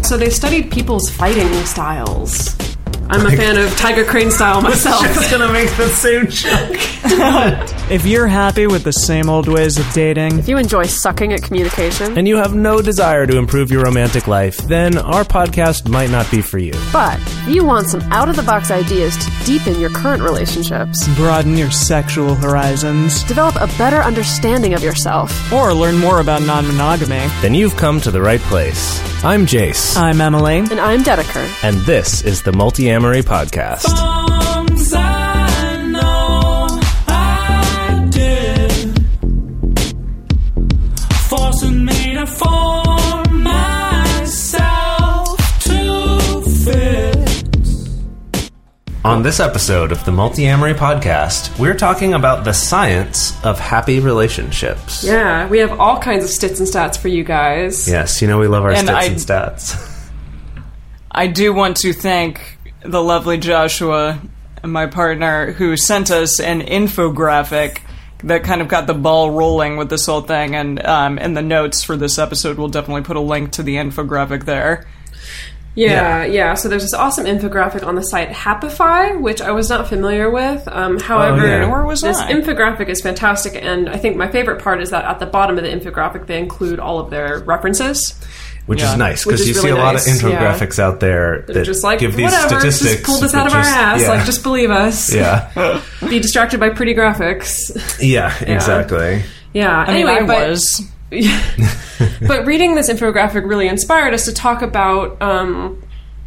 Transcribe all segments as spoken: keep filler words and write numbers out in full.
So they studied people's fighting styles. I'm a fan of Tiger Crane style myself. I was just gonna make the same joke. If you're happy with the same old ways of dating, If you enjoy sucking at communication, and you have no desire to improve your romantic life, then our podcast might not be for you. but if you want some out-of-the-box ideas to deepen your current relationships, broaden your sexual horizons, develop a better understanding of yourself, or learn more about non-monogamy, Then you've come to the right place. I'm Jace, I'm Emily. and I'm Dedeker. and this is the Multi-Amory Podcast. Songs I know I did, forcing me to form myself to fix. On this episode of the Multi-Amory Podcast, we're talking about the science of happy relationships. Yeah, we have all kinds of stits and stats for you guys. Yes, you know we love our And stits I- and stats. I do want to thank the lovely Joshua, my partner, who sent us an infographic that kind of got the ball rolling with this whole thing. And um, in the notes for this episode, we'll definitely put a link to the infographic there. Yeah, yeah. So there's this awesome infographic on the site Happify, which I was not familiar with. Um, however, Oh, yeah. Nor was this I. infographic is fantastic, and I think my favorite part is that at the bottom of the infographic they include all of their references. Which Yeah. is nice, Which because is you really see a lot nice, of infographics out there They're that just like, give these whatever, statistics. just pull this out of which our is- ass. yeah. Like, just believe us. Yeah, Be distracted by pretty graphics. yeah, exactly. Yeah. I mean, anyway, I but, was. but reading this infographic really inspired us to talk about, um,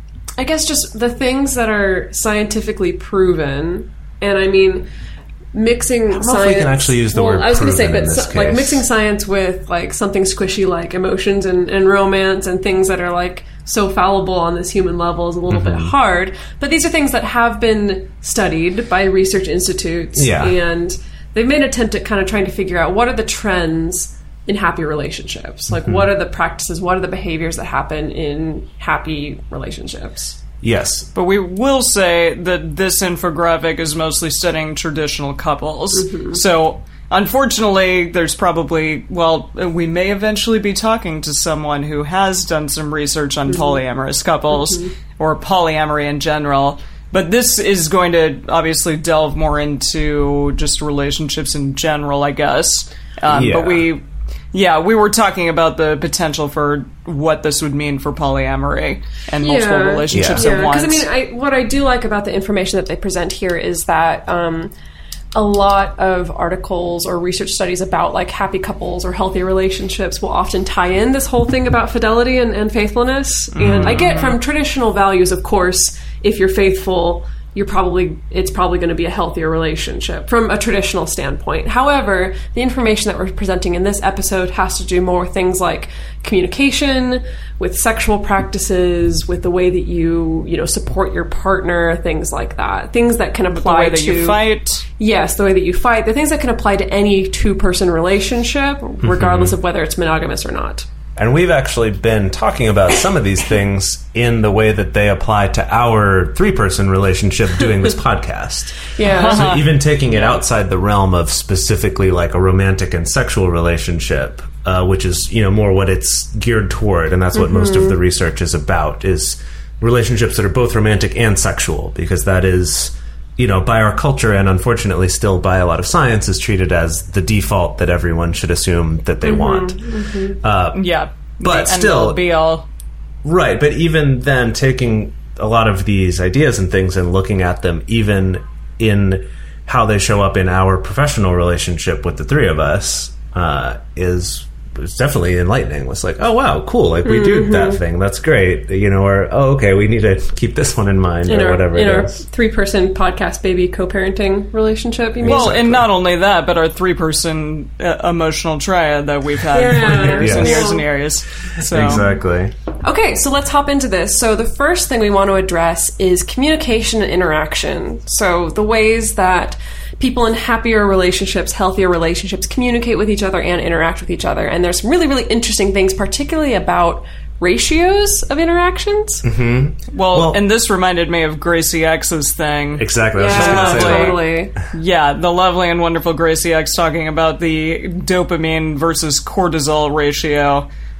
I guess, just the things that are scientifically proven. And I mean, mixing I don't know science. if we can actually use the well, word I was going to say, proven but in this so, like case. mixing science with like something squishy like emotions and, and romance and things that are like so fallible on this human level is a little Mm-hmm. bit hard. But these are things that have been studied by research institutes, Yeah. and they've made an attempt at kind of trying to figure out what are the trends in happy relationships. Like, Mm-hmm. what are the practices, what are the behaviors that happen in happy relationships? Yes. But we will say that this infographic is mostly studying traditional couples. So, unfortunately, there's probably, well, we may eventually be talking to someone who has done some research on polyamorous couples or polyamory in general. But this is going to obviously delve more into just relationships in general, I guess. Um, Yeah. But we, yeah, we were talking about the potential for what this would mean for polyamory and multiple Yeah. relationships Yeah. at once. Because I mean, I, what I do like about the information that they present here is that um, a lot of articles or research studies about like happy couples or healthy relationships will often tie in this whole thing about fidelity and, and faithfulness. And I get from traditional values, of course, if you're faithful, you're probably it's probably going to be a healthier relationship from a traditional standpoint. However, the information that we're presenting in this episode has to do more with things like communication, with sexual practices, with the way that you, you know, support your partner, things like that. Things that can the apply way that to you fight. Yes, the way that you fight. The things that can apply to any two-person relationship, regardless of whether it's monogamous or not. And we've actually been talking about some of these things in the way that they apply to our three-person relationship doing this podcast. Yeah. So even taking it outside the realm of specifically like a romantic and sexual relationship, uh, which is, you know, more what it's geared toward, and that's what most of the research is about, is relationships that are both romantic and sexual, because that is, you know, by our culture and unfortunately still by a lot of science, is treated as the default that everyone should assume that they want. Uh, Yeah. But the end still- all be all. Right, but even then, taking a lot of these ideas and things and looking at them even in how they show up in our professional relationship with the three of us uh, is it's definitely enlightening. It's like, oh, wow, cool, like, we do that thing, that's great, you know, or, oh, okay, we need to keep this one in mind, In or our, whatever in it our is. three-person podcast baby co-parenting relationship, you mean? Well, and not only that, but our three-person uh, emotional triad that we've had Yeah. for years and Yes. years and years. So, Exactly. Okay, so let's hop into this. So the first thing we want to address is communication and interaction. So the ways that people in happier relationships, healthier relationships, communicate with each other and interact with each other. And there's some really, really interesting things, particularly about ratios of interactions. Mm-hmm. Well, Well- and this reminded me of Gracie X's thing. Exactly. I was just Yeah, going to say that. totally. Yeah, the lovely and wonderful Gracie X talking about the dopamine versus cortisol ratio.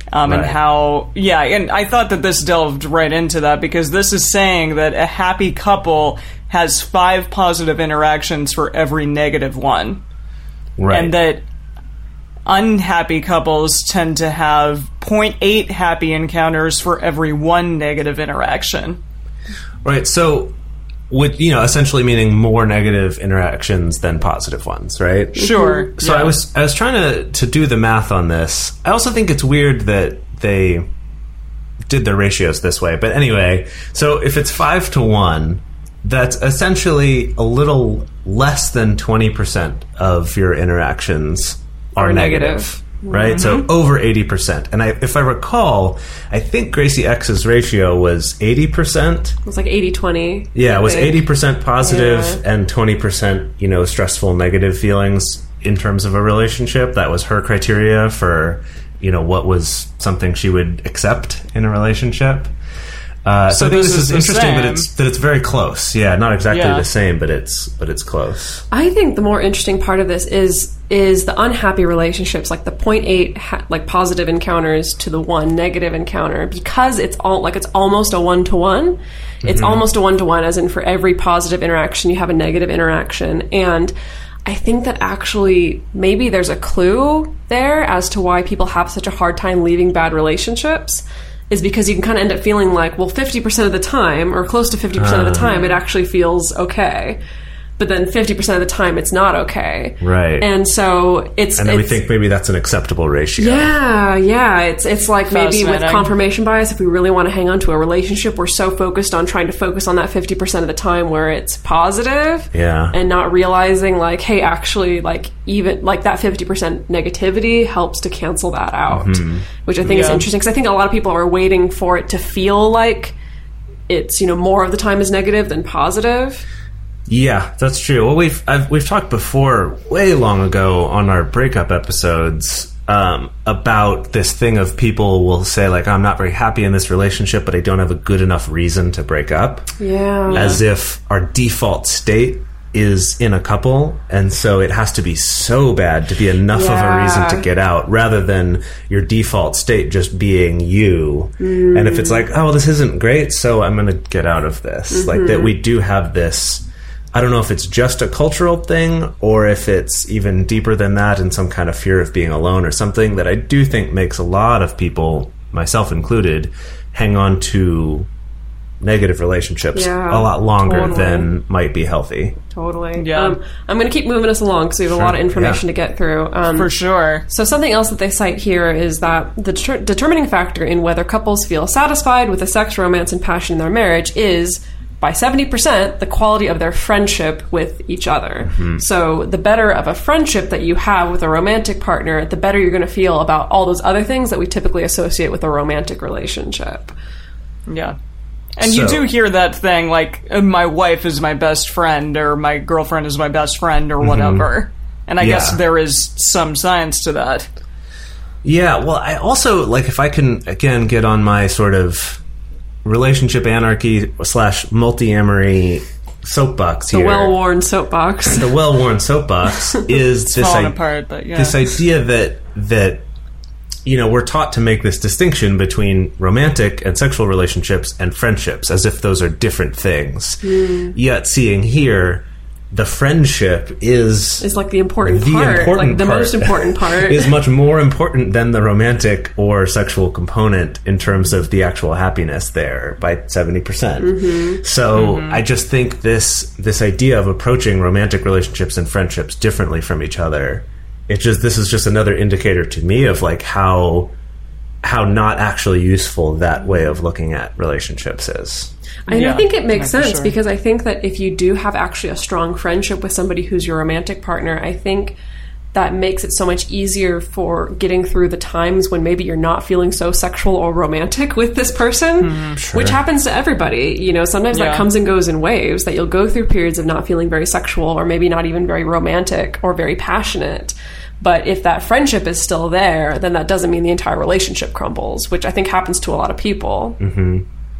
Um, and Right. how, yeah, and I thought that this delved right into that because this is saying that a happy couple has five positive interactions for every negative one. Right. And that unhappy couples tend to have zero point eight happy encounters for every one negative interaction. Right. So, with, you know, essentially meaning more negative interactions than positive ones, right? Sure. So yeah. I was I was trying to to do the math on this. I also think it's weird that they did their ratios this way. But anyway, so if it's five to one, that's essentially a little less than twenty percent of your interactions are Are negative. negative. Right? So over eighty percent. And I, if I recall, I think Gracie X's ratio was eighty percent. It was like eighty twenty. Yeah, it was eighty percent positive Yeah. and twenty percent, you know, stressful negative feelings in terms of a relationship. That was her criteria for, you know, what was something she would accept in a relationship. Uh, so, So I think this this is is the interesting that same. it's that it's very close. Yeah, not exactly Yeah. the same, but it's but it's close. I think the more interesting part of this is is the unhappy relationships, like the zero point eight ha- like positive encounters to the one negative encounter, because it's all like it's almost a one to one. It's almost a one to one, as in for every positive interaction you have a negative interaction, and I think that actually maybe there's a clue there as to why people have such a hard time leaving bad relationships. Is because you can kind of end up feeling like, well, fifty percent of the time, or close to fifty percent of the time, it actually feels okay. But then fifty percent of the time, it's not okay. Right. And so it's... And then we it's- think maybe that's an acceptable ratio. Yeah, yeah. It's it's like maybe with Fascinating. confirmation bias, if we really want to hang on to a relationship, we're so focused on trying to focus on that fifty percent of the time where it's positive. Yeah. And not realizing like, hey, actually, like even like that fifty percent negativity helps to cancel that out, which I think is Yeah. interesting because I think a lot of people are waiting for it to feel like it's, you know, more of the time is negative than positive. Yeah, that's true. Well, we've I've, we've talked before, way long ago, on our breakup episodes um, about this thing of people will say like, "I'm not very happy in this relationship, but I don't have a good enough reason to break up," Yeah. as if our default state is in a couple, and so it has to be so bad to be enough of a Yeah. reason to get out, rather than your default state just being you. And if it's like, "Oh, this isn't great, so I'm going to get out of this," like that, we do have this. I don't know if it's just a cultural thing or if it's even deeper than that and some kind of fear of being alone or something that I do think makes a lot of people, myself included, hang on to negative relationships Yeah, a lot longer totally. than might be healthy. Totally. Yeah. Um, I'm going to keep moving us along because we have a lot of information yeah. to get through. Um, For sure. So something else that they cite here is that the deter- determining factor in whether couples feel satisfied with the sex, romance, and passion in their marriage is, by seventy percent, the quality of their friendship with each other. So the better of a friendship that you have with a romantic partner, the better you're going to feel about all those other things that we typically associate with a romantic relationship. Yeah. And you So- do hear that thing like, uh, my wife is my best friend, or my girlfriend is my best friend, or whatever. And I Yeah. guess there is some science to that. Yeah, well, I also, like, if I can, again, get on my sort of relationship anarchy slash multi-amory soapbox The here. well-worn soapbox. the well-worn soapbox is this Falling I- apart, but yeah. this idea that that you know we're taught to make this distinction between romantic and sexual relationships and friendships as if those are different things. Yet seeing here, the friendship is Is like the important the part, important like the part most important part. is much more important than the romantic or sexual component in terms of the actual happiness there by seventy percent. Mm-hmm. So I just think this this idea of approaching romantic relationships and friendships differently from each other, it just this is just another indicator to me of like how how not actually useful that way of looking at relationships is. And Yeah, I think it makes no, for sense sure. because I think that if you do have actually a strong friendship with somebody who's your romantic partner, I think that makes it so much easier for getting through the times when maybe you're not feeling so sexual or romantic with this person, which happens to everybody. You know, sometimes Yeah. that comes and goes in waves, that you'll go through periods of not feeling very sexual or maybe not even very romantic or very passionate. But if that friendship is still there, then that doesn't mean the entire relationship crumbles, which I think happens to a lot of people.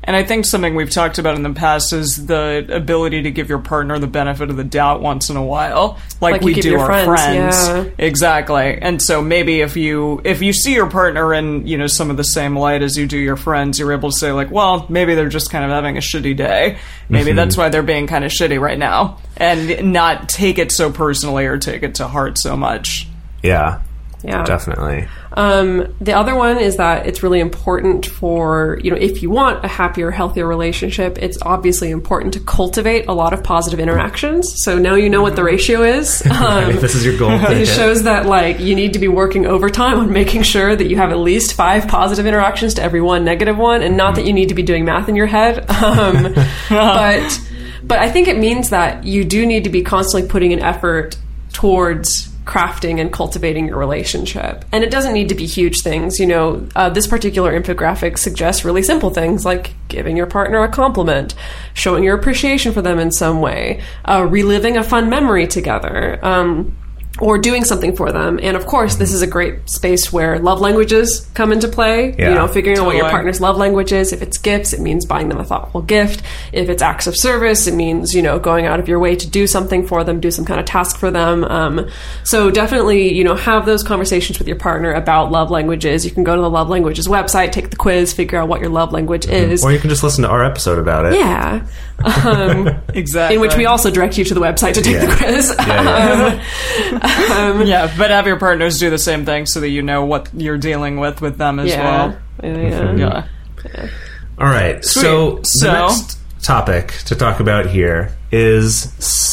And I think something we've talked about in the past is the ability to give your partner the benefit of the doubt once in a while, like, Like you we give do your our friends, friends. yeah. Exactly. And so maybe if you if you see your partner in, you know, some of the same light as you do your friends, you're able to say like, well, maybe they're just kind of having a shitty day. Maybe Mm-hmm. that's why they're being kind of shitty right now, and not take it so personally or take it to heart so much. Yeah, Yeah. definitely. Um, the other one is that it's really important for, you know, if you want a happier, healthier relationship, it's obviously important to cultivate a lot of positive interactions. So now you know what the ratio is. Um, If this is your goal, it shows that, like, you need to be working overtime on making sure that you have at least five positive interactions to every one negative one, and not that you need to be doing math in your head. Um, but, but I think it means that you do need to be constantly putting an effort towards crafting and cultivating your relationship. And it doesn't need to be huge things. You know, uh, this particular infographic suggests really simple things like giving your partner a compliment, showing your appreciation for them in some way, uh, reliving a fun memory together, um, or doing something for them. And of course, this is a great space where love languages come into play. Yeah, you know, figuring out what your totally. partner's love language is. If it's gifts, it means buying them a thoughtful gift. If it's acts of service, it means, you know, going out of your way to do something for them, do some kind of task for them. Um, so definitely, you know, have those conversations with your partner about love languages. You can go to the love languages website, take the quiz, figure out what your love language is. Or you can just listen to our episode about it. Yeah. Um, Exactly. in which we also direct you to the website to take Yeah. the quiz. Yeah, yeah. Um, Yeah, but have your partners do the same thing so that you know what you're dealing with with them as yeah. well. Yeah, yeah. Yeah. All right. So, So- the next topic to talk about here is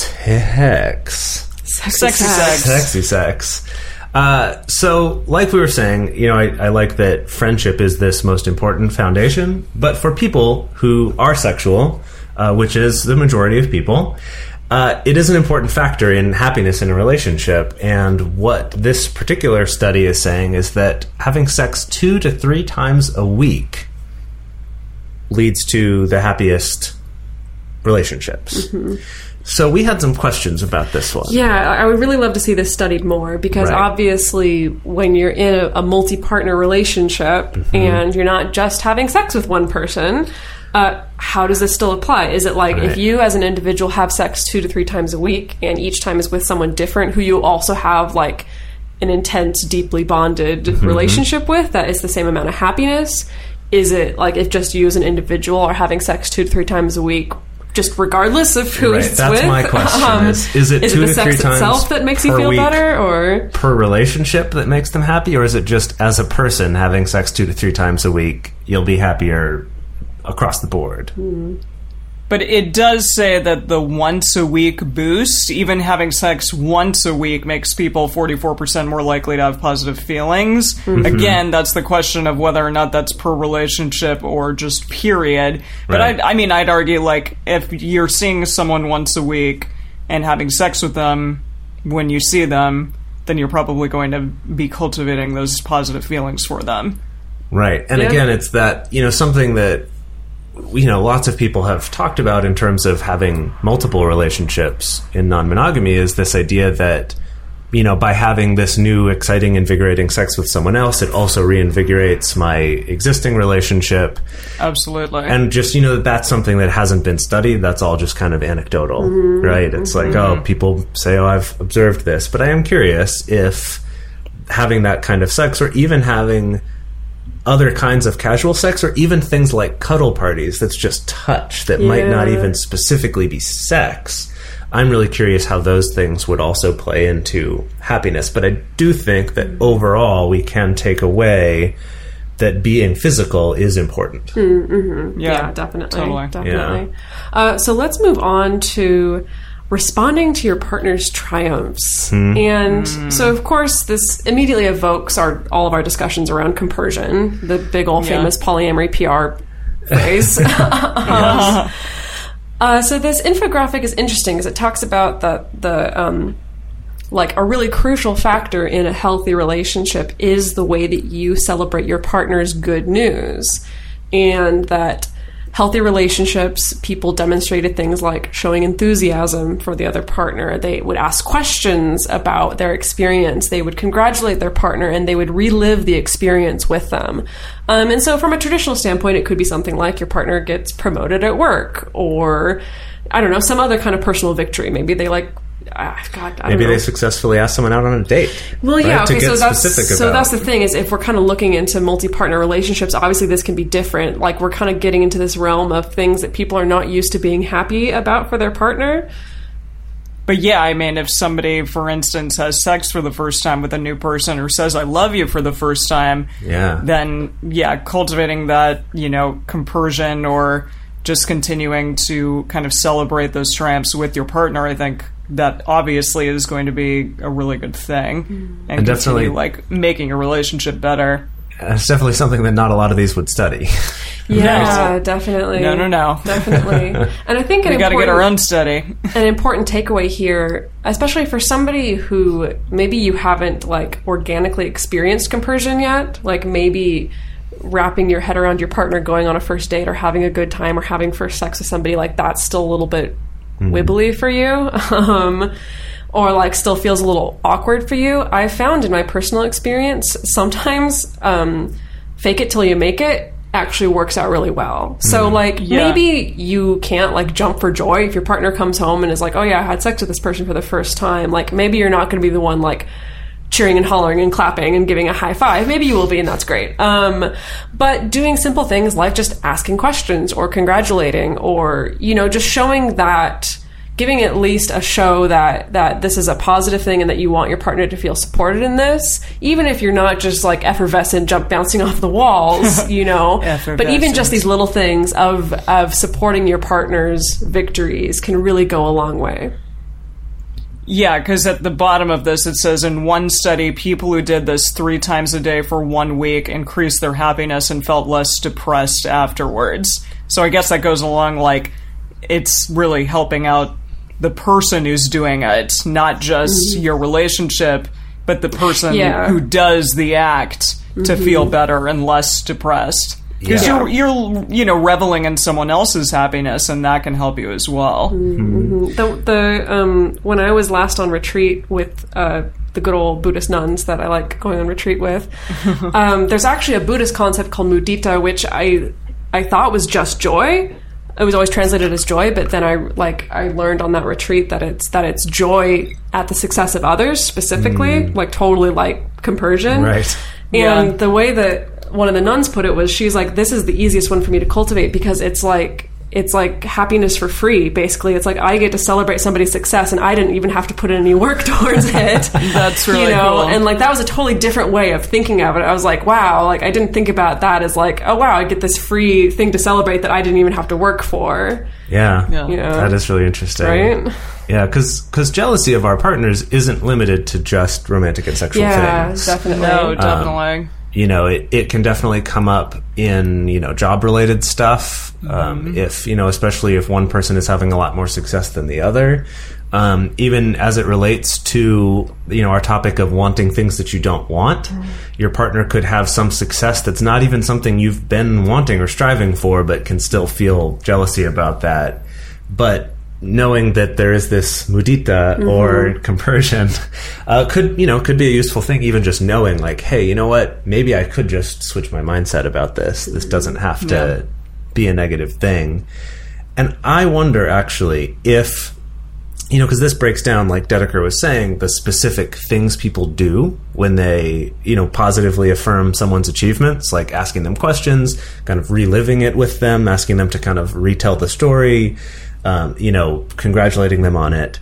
sex. Sexy sex. Sexy sex. Uh, so, like we were saying, you know, I, I like that friendship is this most important foundation. But for people who are sexual, uh, which is the majority of people, uh, it is an important factor in happiness in a relationship. And what this particular study is saying is that having sex two to three times a week leads to the happiest relationships. Mm-hmm. So we had some questions about this one. Yeah, I I would really love to see this studied more because Right. obviously when you're in a, a multi-partner relationship Mm-hmm. and you're not just having sex with one person, uh, how does this still apply? Is it like Right. if you as an individual have sex two to three times a week and each time is with someone different who you also have like an intense, deeply bonded Mm-hmm. relationship with, that is the same amount of happiness? Is it like if just you as an individual are having sex two to three times a week, just regardless of who Right, it's that's with? my question, Um, is- is it is two it to the three sex times itself that makes you per feel week? better, or Per relationship that makes them happy, or is it just as a person having sex two to three times a week, you'll be happier across the board? But it does say that the once a week boost, even having sex once a week, makes people forty-four percent more likely to have positive feelings. Mm-hmm. Again, that's the question of whether or not that's per relationship or just period. But Right. I, I mean, I'd argue like if you're seeing someone once a week and having sex with them when you see them, then you're probably going to be cultivating those positive feelings for them. Right. And Yeah. again, it's that, you know, something that, you know, lots of people have talked about in terms of having multiple relationships in non-monogamy is this idea that, you know, by having this new, exciting, invigorating sex with someone else, it also reinvigorates my existing relationship. Absolutely. And just, you know, that's something that hasn't been studied. That's all just kind of anecdotal, right? It's like, oh, people say, oh, I've observed this. But I am curious if having that kind of sex, or even having other kinds of casual sex, or even things like cuddle parties that's just touch that might not Yeah. even specifically be sex, I'm really curious how those things would also play into happiness. But I do think that overall we can take away that being physical is important. yeah, definitely, totally. definitely. Uh, so let's move on to responding to your partner's triumphs. And so, of course, this immediately evokes our all of our discussions around compersion, the big old Yeah. famous polyamory P R phrase. um, uh, so this infographic is interesting because it talks about the the um, like a really crucial factor in a healthy relationship is the way that you celebrate your partner's good news, and that healthy relationships, people demonstrated things like showing enthusiasm for the other partner. They would ask questions about their experience. They would congratulate their partner, and they would relive the experience with them. Um, and so from a traditional standpoint, it could be something like your partner gets promoted at work, or, I don't know, some other kind of personal victory. Maybe they like, uh, God, I don't Maybe know. they successfully ask someone out on a date. Well, yeah, right? okay, to get so that's specific so about. that's the thing is if we're kind of looking into multi-partner relationships, obviously this can be different. Like we're kind of getting into this realm of things that people are not used to being happy about for their partner. But yeah, I mean, if somebody, for instance, has sex for the first time with a new person or says, I love you for the first time, Yeah. then, yeah, cultivating that, you know, compersion or just continuing to kind of celebrate those triumphs with your partner, I think that obviously is going to be a really good thing. Mm. And, And continue, definitely- like, making a relationship better. It's definitely something that not a lot of these would study. Yeah, definitely. No, no, no. Definitely. And I think an We got to get important- our own study. an important takeaway here, especially for somebody who maybe you haven't like organically experienced compersion yet, like maybe wrapping your head around your partner going on a first date or having a good time or having first sex with somebody, like that's still a little bit wibbly for you. Um, or like still feels a little awkward for you. I found in my personal experience, sometimes um, fake it till you make it actually works out really well. So like Yeah. maybe you can't like jump for joy if your partner comes home and is like, oh yeah, I had sex with this person for the first time. Like maybe you're not going to be the one like cheering and hollering and clapping and giving a high five. Maybe you will be, and that's great. Um, but doing simple things like just asking questions or congratulating or, you know, just showing that, giving at least a show that, that this is a positive thing and that you want your partner to feel supported in this, even if you're not just like effervescent, jump bouncing off the walls, you know, but even just these little things of, of supporting your partner's victories can really go a long way. Yeah, because at the bottom of this it says, in one study, people who did this three times a day for one week increased their happiness and felt less depressed afterwards. So I guess that goes along like it's really helping out the person who's doing it, not just your relationship, but the person Yeah. who does the act to feel better and less depressed. Because Yeah. you're, you're, you know, reveling in someone else's happiness, and that can help you as well. The, the um, when I was last on retreat with uh, the good old Buddhist nuns that I like going on retreat with, um, there's actually a Buddhist concept called mudita, which I I thought was just joy. It was always translated as joy, but then I like I learned on that retreat that it's that it's joy at the success of others specifically, like totally like compersion. Right. And Yeah. the way that one of the nuns put it was, she's like, this is the easiest one for me to cultivate because it's like it's like happiness for free, basically. It's like I get to celebrate somebody's success and I didn't even have to put in any work towards it. That's really you know? cool. And like that was a totally different way of thinking of it. I was like, wow, like I didn't think about that as like, oh wow, I get this free thing to celebrate that I didn't even have to work for. Yeah. Yeah. You know? That is really interesting. Right? Yeah, because jealousy of our partners isn't limited to just romantic and sexual Yeah, things. definitely. No, definitely. You know, it, it can definitely come up in, you know, job-related stuff. Um, if, you know, especially if one person is having a lot more success than the other. Um, even as it relates to, you know, our topic of wanting things that you don't want. Your partner could have some success that's not even something you've been wanting or striving for, but can still feel jealousy about that. But knowing that there is this mudita Mm-hmm. or compersion uh, could, you know, could be a useful thing. Even just knowing, like, hey, you know what? Maybe I could just switch my mindset about this. This doesn't have to Yeah. be a negative thing. And I wonder, actually, if, you know, because this breaks down, like Dedeker was saying, the specific things people do when they, you know, positively affirm someone's achievements, like asking them questions, kind of reliving it with them, asking them to kind of retell the story, um, you know, congratulating them on it.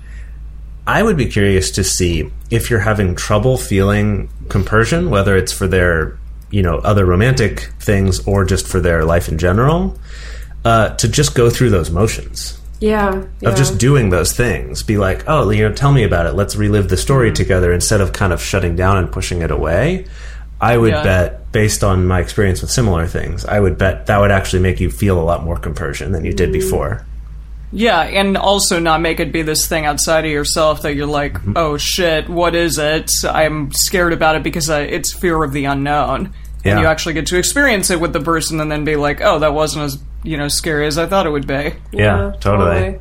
I would be curious to see if you're having trouble feeling compersion, whether it's for their, you know, other romantic things or just for their life in general, uh, to just go through those motions. Yeah. yeah. Of just doing those things. Be like, oh, you know, tell me about it. Let's relive the story Mm-hmm. together instead of kind of shutting down and pushing it away. I would Yeah. bet, based on my experience with similar things, I would bet that would actually make you feel a lot more compersion than you did Mm. before. Yeah, and also not make it be this thing outside of yourself that you're like, oh shit, what is it? I'm scared about it because I, it's fear of the unknown. Yeah. And you actually get to experience it with the person and then be like, oh, that wasn't as you know, scary as I thought it would be. Yeah, totally.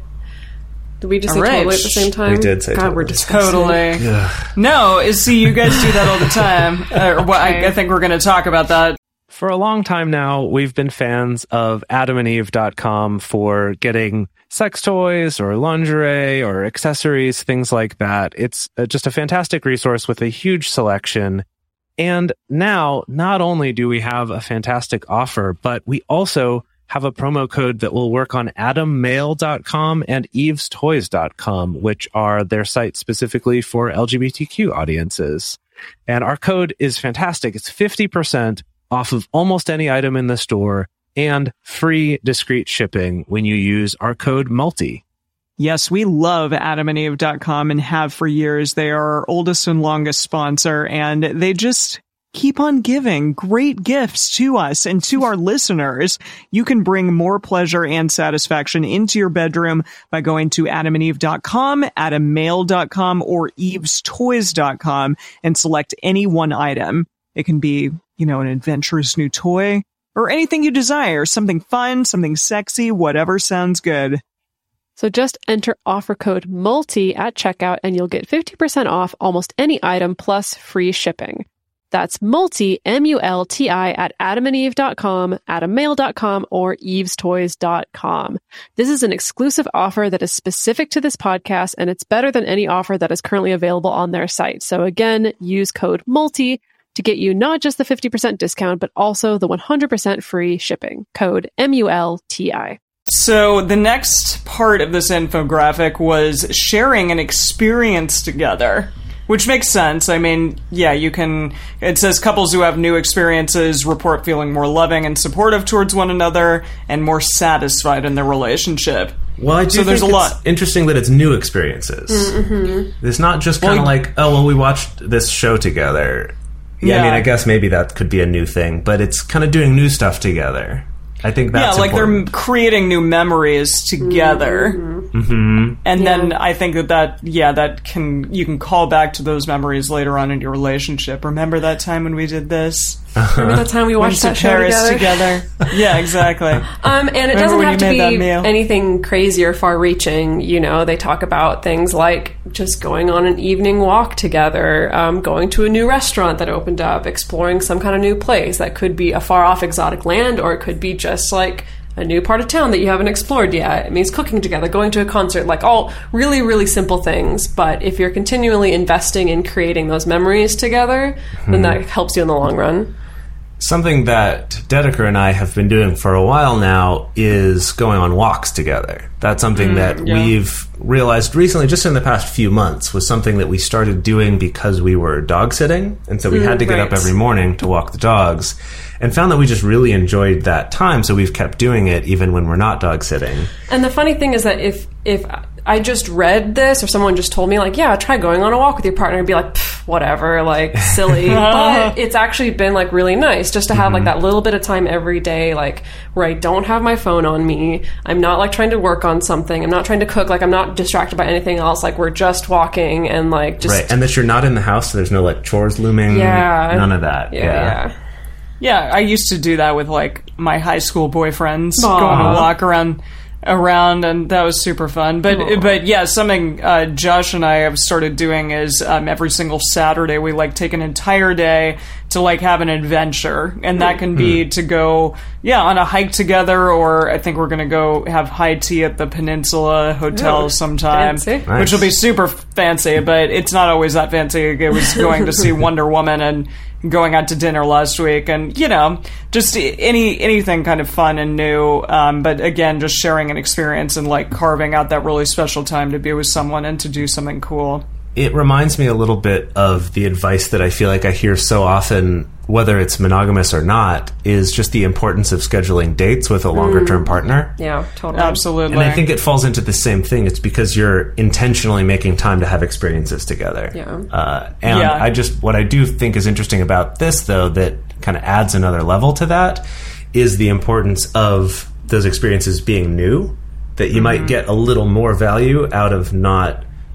Did we just All say right. totally at the same time? We did say God, totally. we're disgusting. Totally. No, is see, you guys do that all the time. Uh, well, I, I think we're going to talk about that. For a long time now, we've been fans of adam and eve dot com for getting sex toys or lingerie or accessories, things like that. It's uh, just a fantastic resource with a huge selection. And now, not only do we have a fantastic offer, but we also have a promo code that will work on adam mail dot com and eves toys dot com, which are their sites specifically for L G B T Q audiences. And our code is fantastic. It's fifty percent off of almost any item in the store and free discreet shipping when you use our code MULTI. Yes, we love adam and eve dot com and have for years. They are our oldest and longest sponsor, and they just keep on giving great gifts to us and to our listeners. You can bring more pleasure and satisfaction into your bedroom by going to adam and eve dot com, adam mail dot com, or eves toys dot com and select any one item. It can be, you know, an adventurous new toy or anything you desire, something fun, something sexy, whatever sounds good. So just enter offer code MULTI at checkout and you'll get fifty percent off almost any item plus free shipping. That's MULTI, M U L T I, at adam and eve dot com, adam mail dot com, or eves toys dot com. This is an exclusive offer that is specific to this podcast, and it's better than any offer that is currently available on their site. So again, use code MULTI to get you not just the fifty percent discount, but also the one hundred percent free shipping. Code M U L T I. So the next part of this infographic was sharing an experience together, which makes sense. I mean, yeah, you can, it says couples who have new experiences report feeling more loving and supportive towards one another and more satisfied in their relationship. Well, I do So think there's a it's lot. interesting that it's new experiences. Mm-hmm. It's not just kind of Well, like, oh, well, we watched this show together. Yeah, I Yeah. mean, I guess maybe that could be a new thing, but it's kind of doing new stuff together. I think that's yeah, like important. they're creating new memories together. Mm-hmm. And then I think that that, yeah, that can, you can call back to those memories later on in your relationship. Remember that time when we did this? Remember that time we watched Went that to show Paris together? together? Yeah, exactly. Um, and it Remember doesn't when have you to made that be meal? anything crazy or far-reaching. You know, they talk about things like just going on an evening walk together, um, going to a new restaurant that opened up, exploring some kind of new place. That could be a far-off exotic land, or it could be just like a new part of town that you haven't explored yet. It means cooking together, going to a concert, like all really, really simple things. But if you're continually investing in creating those memories together, Mm-hmm. then that helps you in the long run. Something that Dedeker and I have been doing for a while now is going on walks together. That's something that yeah. we've realized recently, just in the past few months, was something that we started doing because we were dog sitting. And so we had to get up right. every morning to walk the dogs, and found that we just really enjoyed that time. So we've kept doing it even when we're not dog sitting. And the funny thing is that if if I just read this or someone just told me, like, yeah, try going on a walk with your partner, I'd be like, pff, whatever, like, silly. But it's actually been, like, really nice just to have, like, that little bit of time every day, like, where I don't have my phone on me. I'm not, like, trying to work on something. I'm not trying to cook. Like, I'm not distracted by anything else. Like, we're just walking and, like, just... Right, and that you're not in the house, so there's no, like, chores looming. Yeah. None of that. yeah, Yeah. yeah. Yeah, I used to do that with like my high school boyfriends, Aw. go on a walk around around, and that was super fun. But Aw. but yeah, something uh, Josh and I have started doing is um, every single Saturday we like take an entire day to like have an adventure, and that can be to go yeah on a hike together, or I think we're gonna go have high tea at the Peninsula Hotel Ooh, sometime, fancy. Nice. which will be super fancy. But it's not always that fancy. It was going to see Wonder Woman and going out to dinner last week, and you know, just any anything kind of fun and new. Um, but again, just sharing an experience and like carving out that really special time to be with someone and to do something cool. It reminds me a little bit of the advice that I feel like I hear so often, whether it's monogamous or not, is just the importance of scheduling dates with a longer term partner. Yeah, totally. Absolutely. And I think it falls into the same thing. It's because you're intentionally making time to have experiences together. Yeah. Uh, and Yeah. I just, what I do think is interesting about this, though, that kind of adds another level to that, is the importance of those experiences being new, that you might get a little more value out of not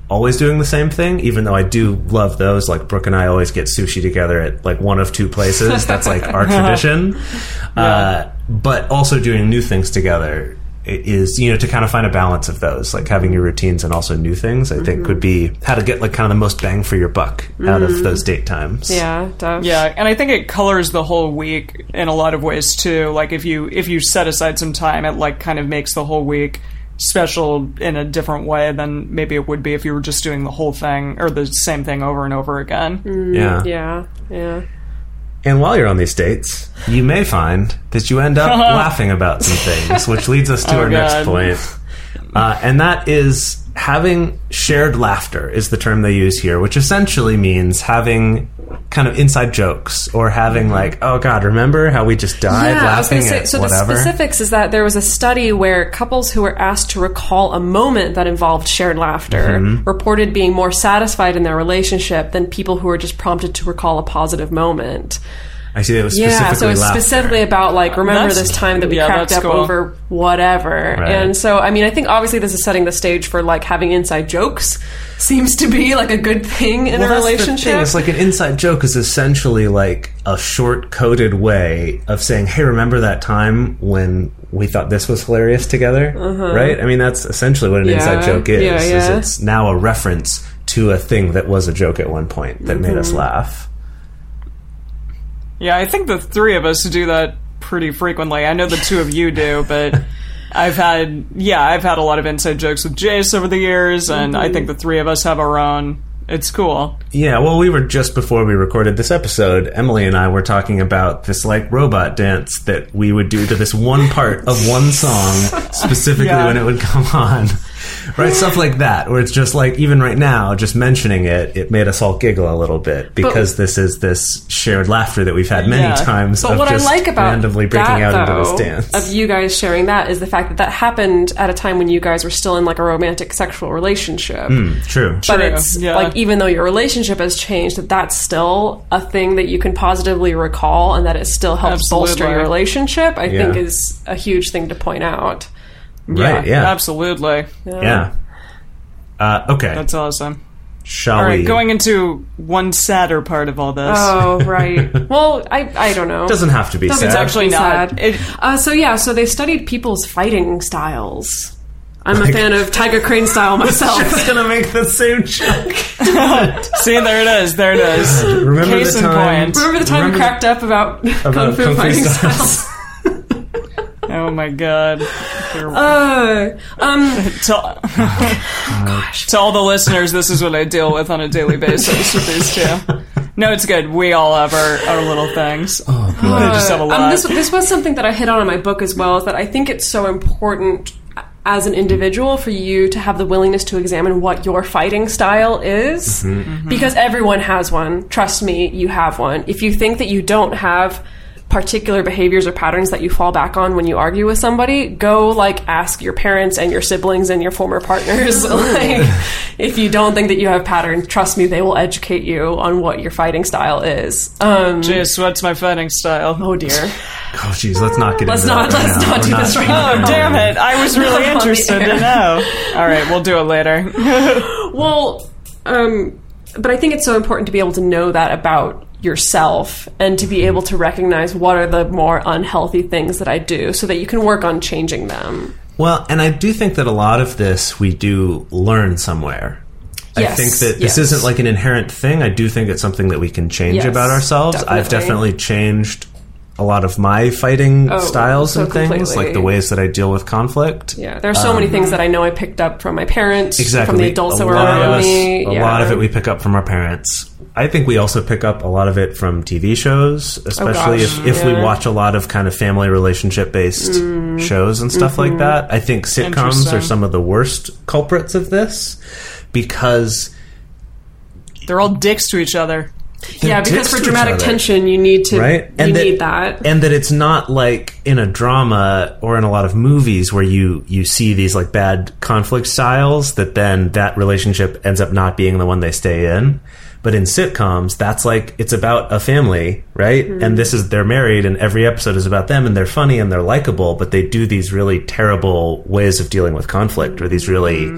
always doing the same thing, even though I do love those. Like Brooke and I always get sushi together at like one of two places. That's like our tradition. Yeah. Uh, but also doing new things together is, you know, to kind of find a balance of those, like having your routines and also new things, I mm-hmm. think could be how to get like kind of the most bang for your buck mm-hmm. out of those date times. Yeah, does. Yeah, and I think it colors the whole week in a lot of ways too. Like if you if you set aside some time, it like kind of makes the whole week special in a different way than maybe it would be if you were just doing the whole thing or the same thing over and over again. Mm, yeah. Yeah, yeah. And while you're on these dates, you may find that you end up laughing about some things, which leads us to oh, our God. next point. Uh, and that is having shared laughter is the term they use here, which essentially means having kind of inside jokes or having like, oh God, remember how we just died yeah, laughing say, at so whatever? The specifics is that there was a study where couples who were asked to recall a moment that involved shared laughter Mm-hmm. reported being more satisfied in their relationship than people who were just prompted to recall a positive moment. I see. It was specifically yeah, so it's laughter. specifically about like remember That's- this time that we yeah, cracked that's up cool. over whatever. Right. And so I mean I think obviously this is setting the stage for like having inside jokes seems to be like a good thing in well, a that's relationship. The thing. It's like an inside joke is essentially like a short coded way of saying, hey, remember that time when we thought this was hilarious together? Uh-huh. Right? I mean, that's essentially what an Yeah. inside joke is. Yeah, yeah. Is it's now a reference to a thing that was a joke at one point that Mm-hmm. made us laugh. Yeah, I think the three of us do that pretty frequently. I know the two of you do, but I've had, yeah, I've had a lot of inside jokes with Jace over the years, and Mm-hmm. I think the three of us have our own. It's cool. Yeah, well, we were just before we recorded this episode, Emily and I were talking about this like robot dance that we would do to this one part of one song, specifically Yeah. when it would come on. Right, stuff like that, where it's just like, even right now, just mentioning it, it made us all giggle a little bit because But- this is this shared laughter that we've had many Yeah. times But of what I just like about randomly breaking that, out though, into this dance. of you guys sharing that is the fact that that happened at a time when you guys were still in like a romantic sexual relationship. Mm, true. But True, it's yeah. like even though your relationship has changed, that that's still a thing that you can positively recall, and that it still helps bolster Absolutely. your relationship. I Yeah. think is a huge thing to point out. Right, yeah. Absolutely. Yeah. Uh, okay, That's awesome. shall All right, we? going into one sadder part of all this. Oh right. Well, I I don't know. Doesn't have to be Doesn't sad. actually be not. sad. It- uh, so yeah, so they studied people's fighting styles. I'm a Like- fan of Tiger Crane style myself. Just gonna make the same joke. See, there it is. There it is. Remember Case the in time? point. Remember the time Remember we cracked up about, about kung fu Kung Fu fighting styles? styles? Oh my god. Uh, um, to, to all the listeners, this is what I deal with on a daily basis with these two. No, it's good. We all have our, our little things. Oh, boy. They just have a lot. um, this, this was something that I hit on in my book as well, is that I think it's so important as an individual for you to have the willingness to examine what your fighting style is, Mm-hmm. because everyone has one. Trust me, you have one. If you think that you don't have particular behaviors or patterns that you fall back on when you argue with somebody, go like ask your parents and your siblings and your former partners. Like, if you don't think that you have patterns, trust me, they will educate you on what your fighting style is. Um, Jace, what's my fighting style? oh dear. Oh, jeez, let's not get Let's into not- that right let's now. not We're do this right Oh, now. damn it. I was really On the interested to air. know. All right, we'll do it later. Well, um, but I think it's so important to be able to know that about yourself and to be able to recognize what are the more unhealthy things that I do so that you can work on changing them. Well, and I do think that a lot of this we do learn somewhere. I Yes, think that this yes. isn't like an inherent thing. I do think it's something that we can change Yes, about ourselves. I've definitely. definitely changed a lot of my fighting Oh, styles so and things, completely. like the ways that I deal with conflict. Yeah, there are so many things that I know I picked up from my parents, Exactly. from the adults a that were lot of around us- me. A yeah. lot of it we pick up from our parents. I think we also pick up a lot of it from T V shows, especially gosh, if, if we yeah. watch a lot of kind of family relationship based shows and stuff like that. I think sitcoms Interesting. are some of the worst culprits of this because They're all dicks to each other. they're yeah, because dicks for to each dramatic other. tension, you need to, Right? you And that- need that. And that it's not like in a drama or in a lot of movies where you, you see these like bad conflict styles that then that relationship ends up not being the one they stay in. But in sitcoms, that's like, it's about a family, right? Mm-hmm. And this is, they're married and every episode is about them and they're funny and they're likable, but they do these really terrible ways of dealing with conflict or these really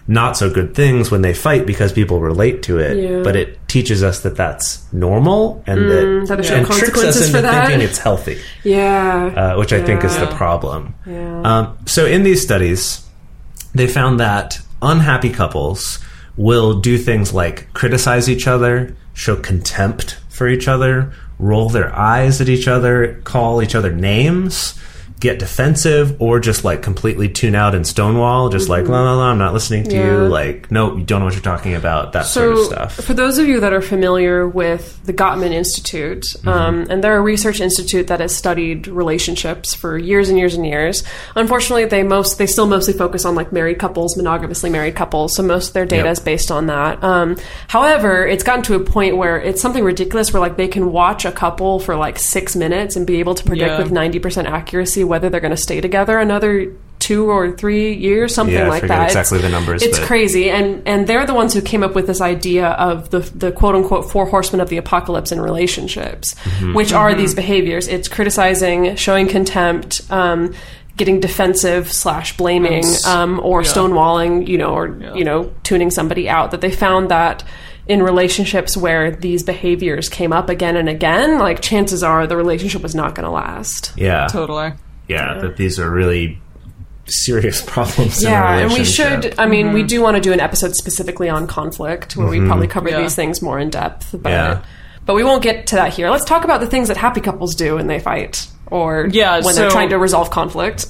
not so good things when they fight because people relate to it. Yeah. But it teaches us that that's normal and Mm, that, that there's no and tricks us consequences into for that. thinking it's healthy, Yeah. uh, which I think is the Yeah. problem. Yeah. Um, so in these studies, they found that unhappy couples will do things like criticize each other, show contempt for each other, roll their eyes at each other, call each other names, get defensive, or just like completely tune out and stonewall, just like, la la la, I'm not listening to Yeah. you, like, no, you don't know what you're talking about, that sort of So, stuff. for those of you that are familiar with the Gottman Institute, Mm-hmm. um, and they're a research institute that has studied relationships for years and years and years. Unfortunately, they most they still mostly focus on like married couples, monogamously married couples. So most of their data Yep. is based on that. Um, however, it's gotten to a point where it's something ridiculous, where like they can watch a couple for like six minutes and be able to predict Yeah. with ninety percent accuracy whether they're going to stay together another two or three years, something Yeah, I like forget that. exactly It's- the numbers, It's but- crazy, and and they're the ones who came up with this idea of the the quote unquote four horsemen of the apocalypse in relationships, Mm-hmm. which are these behaviors. It's criticizing, showing contempt, um, getting defensive slash blaming, Yes. um, or Yeah. stonewalling, you know, or Yeah. you know, tuning somebody out. That they found that in relationships where these behaviors came up again and again, like chances are the relationship was not going to last. Yeah. Totally. Yeah, that these are really serious problems in a Yeah, and we relationship. should. I mean, we do want to do an episode specifically on conflict, where we probably cover Yeah. these things more in depth. But Yeah. but we won't get to that here. Let's talk about the things that happy couples do when they fight, or Yeah, when they're so- trying to resolve conflict.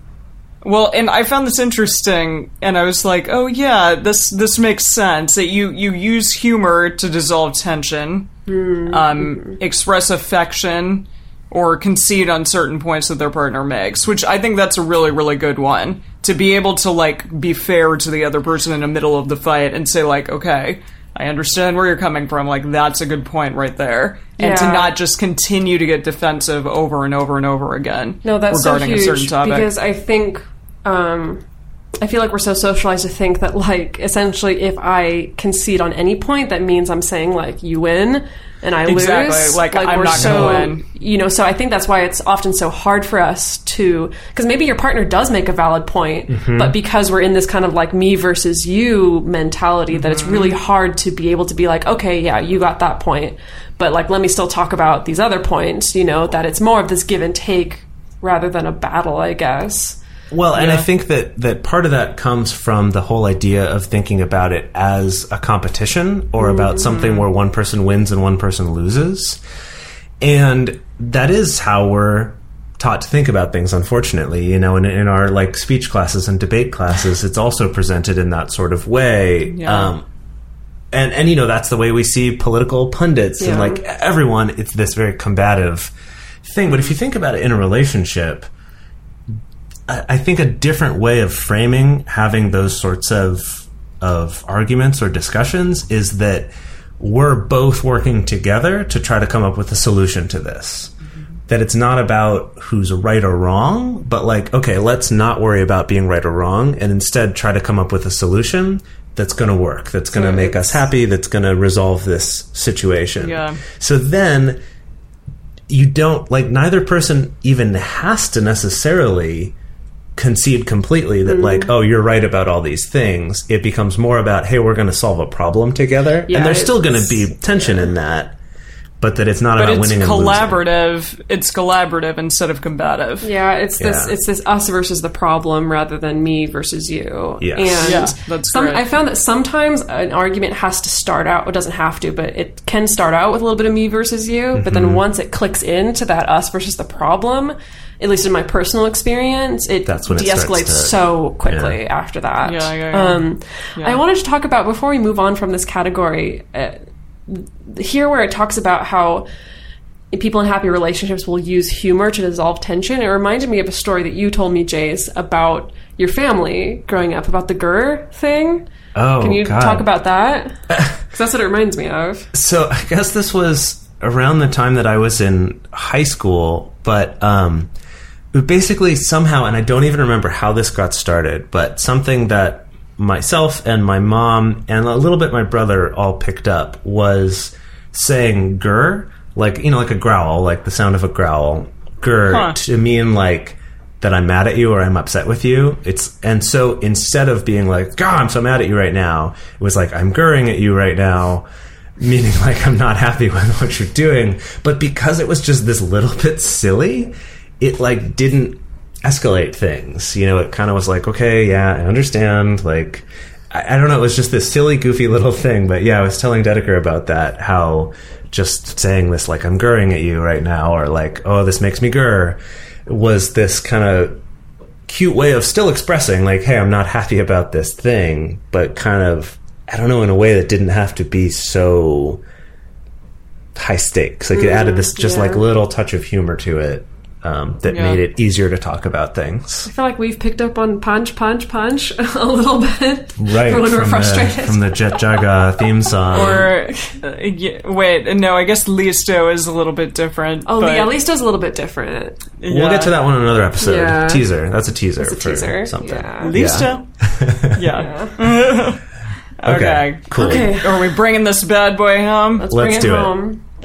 Well, and I found this interesting, and I was like, "Oh yeah, this this makes sense." That you you use humor to dissolve tension, um, express affection, or concede on certain points that their partner makes. Which I think that's a really really good one, to be able to like be fair to the other person in the middle of the fight and say like, "Okay, I understand where you're coming from. Like that's a good point right there," and to Yeah. not just continue to get defensive over and over and over again. No, that's regarding so a certain huge topic. because I think um, I feel like we're so socialized to think that like essentially if I concede on any point, that means I'm saying like you win and I Exactly. lose. Like, I'm we're not so, gonna win. You know, so I think that's why it's often so hard for us to, because maybe your partner does make a valid point, Mm-hmm. but because we're in this kind of like me versus you mentality, that it's Mm-hmm. really hard to be able to be like, okay, yeah, you got that point, but like let me still talk about these other points. You know, that it's more of this give and take rather than a battle, I guess. Well, and Yeah. I think that, that part of that comes from the whole idea of thinking about it as a competition or about something where one person wins and one person loses. And that is how we're taught to think about things, unfortunately. You know, in, in our like speech classes and debate classes, it's also presented in that sort of way. Yeah. Um, and, and, you know, that's the way we see political pundits and Yeah. like everyone, it's this very combative thing. But if you think about it in a relationship, I think a different way of framing having those sorts of of arguments or discussions is that we're both working together to try to come up with a solution to this. Mm-hmm. That it's not about who's right or wrong, but like, okay, let's not worry about being right or wrong and instead try to come up with a solution that's going to work, that's going to So make us happy, that's going to resolve this situation. Yeah. So then you don't, like, neither person even has to necessarily concede completely that, like, oh, you're right about all these things. It becomes more about, hey, we're going to solve a problem together. Yeah, and there's still going to it's- be tension in that, but that it's not But about it's winning and losing. collaborative. It's collaborative instead of combative. Yeah, it's this Yeah. it's this us versus the problem rather than me versus you. Yes. And Yeah, that's some, great. I found that sometimes an argument has to start out, it doesn't have to, but it can start out with a little bit of me versus you, but Mm-hmm. then once it clicks into that us versus the problem, at least in my personal experience, it That's when it starts de-escalates to- so quickly yeah. after that. Yeah, yeah, yeah. Um, Yeah. I wanted to talk about, before we move on from this category, uh, here where it talks about how people in happy relationships will use humor to dissolve tension. It reminded me of a story that you told me, Jace, about your family growing up, about the G R thing. Oh, Can you God. talk about that? Because that's what it reminds me of. So I guess this was around the time that I was in high school, but um, it basically somehow, and I don't even remember how this got started, but something that myself and my mom and a little bit my brother all picked up was saying grr, like, you know, like a growl, like the sound of a growl, grr, Huh. to mean like that I'm mad at you or I'm upset with you. It's and so instead of being like, God, I'm so mad at you right now, it was like, I'm gurring at you right now, meaning like I'm not happy with what you're doing. But because it was just this little bit silly, it like didn't escalate things. You know, it kind of was like, okay, yeah, I understand. Like, I, I don't know, it was just this silly, goofy little thing. But yeah, I was telling Dedeker about that, how just saying this, like, I'm gurring at you right now, or like, oh, this makes me gur, was this kind of cute way of still expressing, like, hey, I'm not happy about this thing, but kind of, I don't know, in a way that didn't have to be so high stakes. Like, mm, it added this just yeah. like little touch of humor to it. Um, that yeah. made it easier to talk about things. I feel like we've picked up on punch, punch, punch a little bit. Right. For when we're frustrated. The, from the Jet Jaga theme song. Or, uh, yeah, wait, no, I guess Listo is a little bit different. Oh, but yeah, Listo's a little bit different. Yeah. We'll get to that one in another episode. Yeah. Teaser. That's a teaser That's a for teaser. something. Yeah. Listo? Yeah. yeah. okay. Okay, cool. Okay. Are we bringing this bad boy home? Let's, Let's bring it do home. it.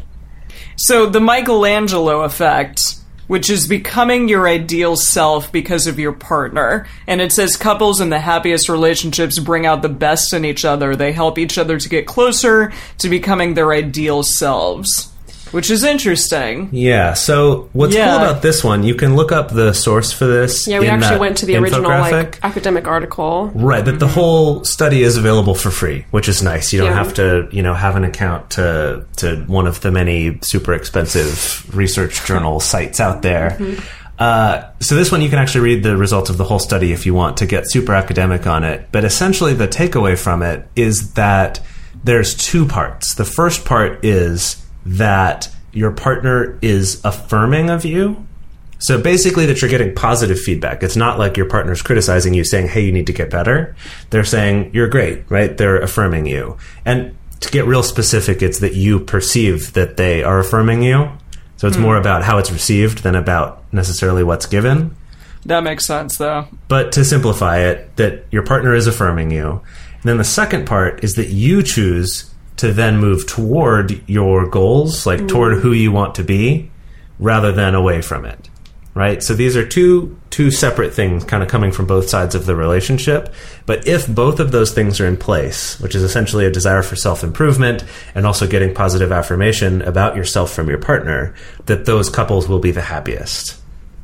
So, the Michelangelo effect, which is becoming your ideal self because of your partner. And it says couples in the happiest relationships bring out the best in each other. They help each other to get closer to becoming their ideal selves. Which is interesting. Yeah, so what's yeah. cool about this one, you can look up the source for this. Yeah, we in actually that went to the original infographic. like academic article. Right, that the whole study is available for free, which is nice. You don't Yeah. have to, you know, have an account to to one of the many super expensive research journal sites out there. Mm-hmm. Uh, so this one, you can actually read the results of the whole study if you want to get super academic on it. But essentially, the takeaway from it is that there's two parts. The first part is that your partner is affirming of you. So basically that you're getting positive feedback. It's not like your partner's criticizing you saying, hey, you need to get better. They're saying, you're great, right? They're affirming you. And to get real specific, it's that you perceive that they are affirming you. So it's mm. more about how it's received than about necessarily what's given. That makes sense, though. But to simplify it, that your partner is affirming you. And then the second part is that you choose to then move toward your goals, like mm. toward who you want to be, rather than away from it, right? So these are two two separate things kind of coming from both sides of the relationship. But if both of those things are in place, which is essentially a desire for self-improvement and also getting positive affirmation about yourself from your partner, that those couples will be the happiest.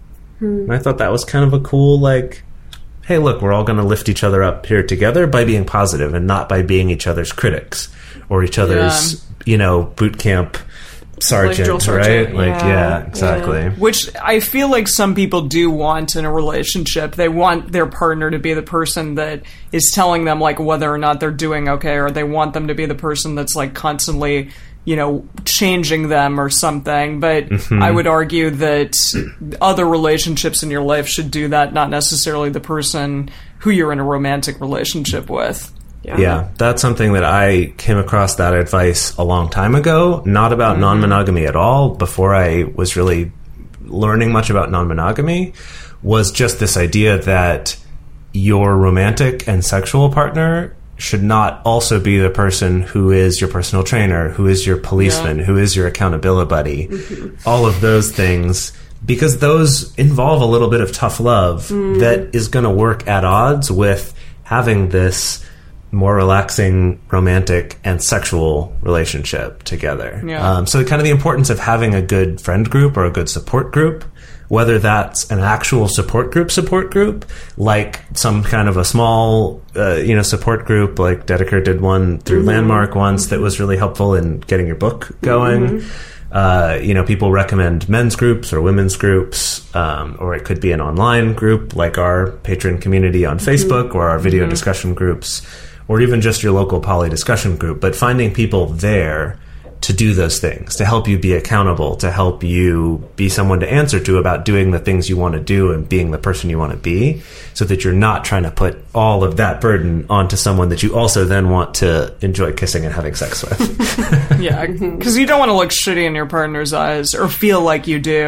Mm. And I thought that was kind of a cool, like, hey, look, we're all going to lift each other up here together by being positive and not by being each other's critics or each other's, yeah. you know, boot camp sergeant, like right? Sergeant. Like, yeah, yeah exactly. Yeah. Which I feel like some people do want in a relationship. They want their partner to be the person that is telling them, like, whether or not they're doing okay, or they want them to be the person that's, like, constantly, you know, changing them or something. But mm-hmm. I would argue that other relationships in your life should do that, not necessarily the person who you're in a romantic relationship with. Yeah. yeah, that's something that I came across that advice a long time ago, not about mm-hmm. non-monogamy at all, before I was really learning much about non-monogamy, was just this idea that your romantic and sexual partner should not also be the person who is your personal trainer, who is your policeman, yeah. who is your accountability buddy, mm-hmm. all of those things, because those involve a little bit of tough love mm. that is going to work at odds with having this more relaxing, romantic, and sexual relationship together. Yeah. Um, so kind of the importance of having a good friend group or a good support group, whether that's an actual support group support group, like some kind of a small, uh, you know, support group, like Dedeker did one through mm-hmm. Landmark once mm-hmm. that was really helpful in getting your book going. Mm-hmm. Uh, you know, people recommend men's groups or women's groups, um, or it could be an online group like our patron community on mm-hmm. Facebook or our video mm-hmm. discussion groups, or even just your local poly discussion group, but finding people there to do those things, to help you be accountable, to help you be someone to answer to about doing the things you want to do and being the person you want to be, so that you're not trying to put all of that burden onto someone that you also then want to enjoy kissing and having sex with. Yeah, because you don't want to look shitty in your partner's eyes or feel like you do.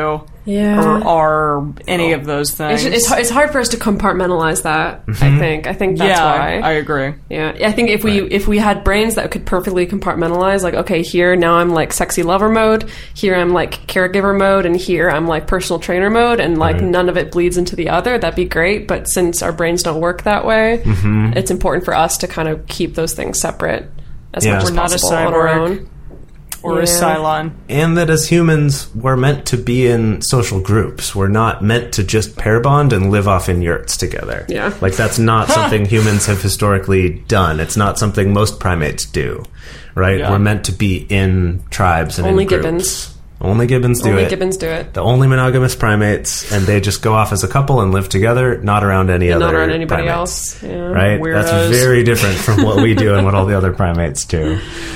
Yeah. or are any of those things. It's, it's, it's hard for us to compartmentalize that, I think. I think that's yeah, why. I agree. Yeah, I think if we if we had brains that could perfectly compartmentalize, like, okay, here now I'm like sexy lover mode, here I'm like caregiver mode, and here I'm like personal trainer mode, and like Right. none of it bleeds into the other, that'd be great. But since our brains don't work that way, Mm-hmm. it's important for us to kind of keep those things separate as Yeah. much as We're not a possible on our cyborg. own. Or a Yeah. Cylon. And that as humans, we're meant to be in social groups. We're not meant to just pair bond and live off in yurts together. Yeah. Like, that's not something humans have historically done. It's not something most primates do, right? Yeah. We're meant to be in tribes and Only in groups. gibbons. Only gibbons do Only it. gibbons do it. The only monogamous primates, and they just go off as a couple and live together, not around any other Not around anybody primates. else. Yeah. Right? Weirdos. That's very different from what we do and what all the other primates do.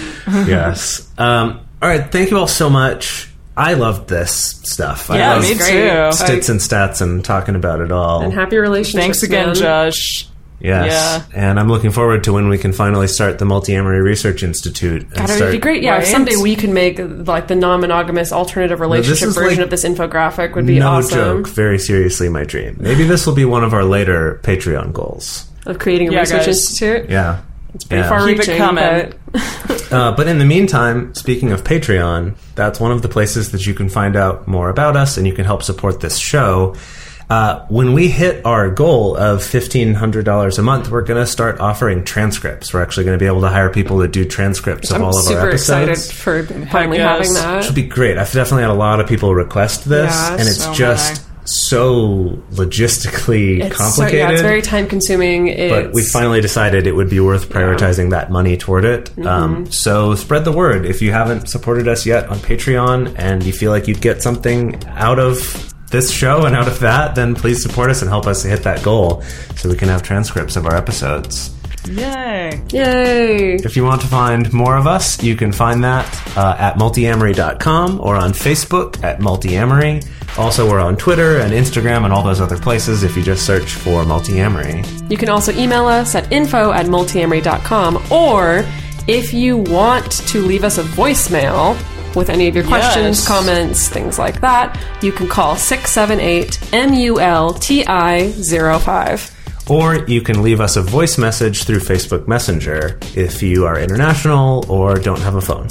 Yes. Um, all right. Thank you all so much. I loved this stuff. I Yeah, love me great. too. stits and stats and talking about it all. And happy relationships. Thanks again, man. Josh. Yes. Yeah. And I'm looking forward to when we can finally start the Multi-Amory Research Institute. And God, it would start, be great. Yeah, if Right? someday we could make like the non-monogamous alternative relationship is version like- of this infographic would be no awesome. joke, very seriously my dream. Maybe this will be one of our later Patreon goals. Of creating a Yeah, research guys. institute. Yeah. It's pretty Yeah. far Keep it reaching. coming. But Uh, but in the meantime, speaking of Patreon, that's one of the places that you can find out more about us and you can help support this show. Uh, when we hit our goal of fifteen hundred dollars a month, we're going to start offering transcripts. We're actually going to be able to hire people to do transcripts of I'm all of our super episodes. excited for finally yes. having that. Which would be great. I've definitely had a lot of people request this, Yes. and it's So just many. so logistically It's so, complicated. yeah, it's very time consuming. but we finally decided it would be worth prioritizing that money toward it. Mm-hmm. Um, so spread the word. If you haven't supported us yet on Patreon and you feel like you'd get something out of this show and out of that, then please support us and help us hit that goal so we can have transcripts of our episodes. Yay. Yay! If you want to find more of us, you can find that uh, at multiamory dot com or on Facebook at Multiamory. Also, we're on Twitter and Instagram and all those other places if you just search for Multiamory. You can also email us at info at multiamory dot com, or if you want to leave us a voicemail with any of your questions, Yes. comments, things like that, you can call six seven eight M U L T I zero five. Or you can leave us a voice message through Facebook Messenger if you are international or don't have a phone.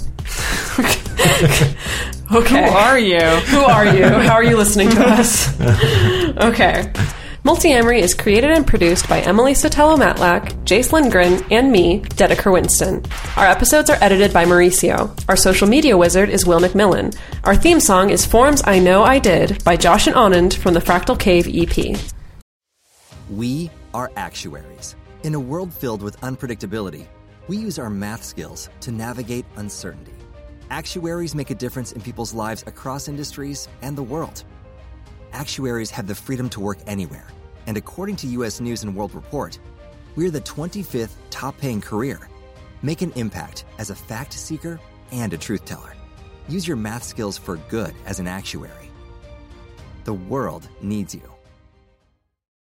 Okay. Who are you? Who are you? How are you listening to us? Okay. Multiamory is created and produced by Emily Sotelo Matlack, Jace Lindgren, and me, Dedeker Winston. Our episodes are edited by Mauricio. Our social media wizard is Will McMillan. Our theme song is Forms I Know I Did by Josh and Anand from the Fractal Cave E P. We are actuaries. In a world filled with unpredictability, we use our math skills to navigate uncertainty. Actuaries make a difference in people's lives across industries and the world. Actuaries have the freedom to work anywhere, and according to U S News and World Report, we're the twenty-fifth top-paying career. Make an impact as a fact seeker and a truth teller. Use your math skills for good as an actuary. The world needs you.